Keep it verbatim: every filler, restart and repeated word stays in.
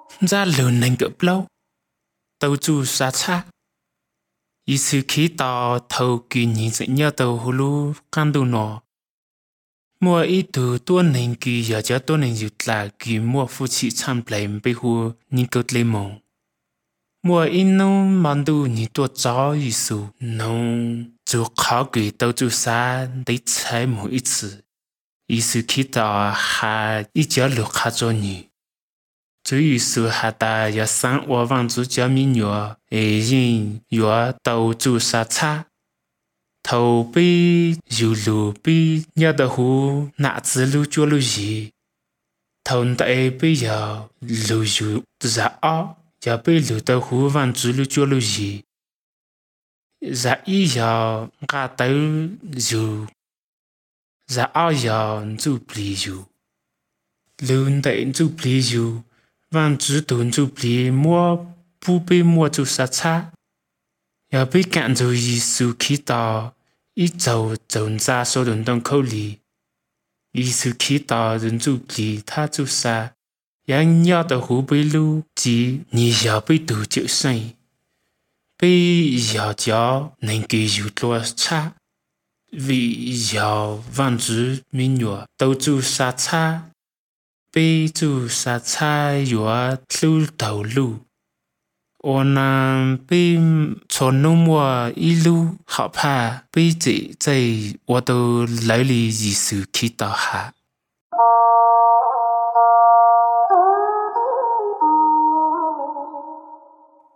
ra lùn nành cỡ lâu tàu chu sa cha ý sự khí tàu thầu kỳ nhìn sẽ nhớ tàu hulu lu can đồ nọ mua ít từ tuần nành kỳ giờ cho tuần nành dụt là kỳ mua phụ chị tham plei bị hu nhìn cột lê mông mua ít nô mặn đồ nhìn tua chó ý sự nông dù khó kỳ tàu chu sa để chạy một ít sự ý sự khí tàu hà ít giờ lục khá cho nhỉ主意是下达要上我王主教民药，诶人药到做啥差，头被有路被要的乎哪子路做路gì，头带被要路有热啊，要被路的乎王主路做路gì，热一要嘎到有，热啊要做不有，路带做不有。万只顿就比摸不被摸就杀差，要被赶走一数起到一走走在手轮当口里，一数起到人就比他就杀，人要的湖被路及你要被堵就生，被要叫能给有多差，为要万只民药都就杀差。被主杀差有路头路，我呢被从农我一路好怕被这在我都来里艺术去到下。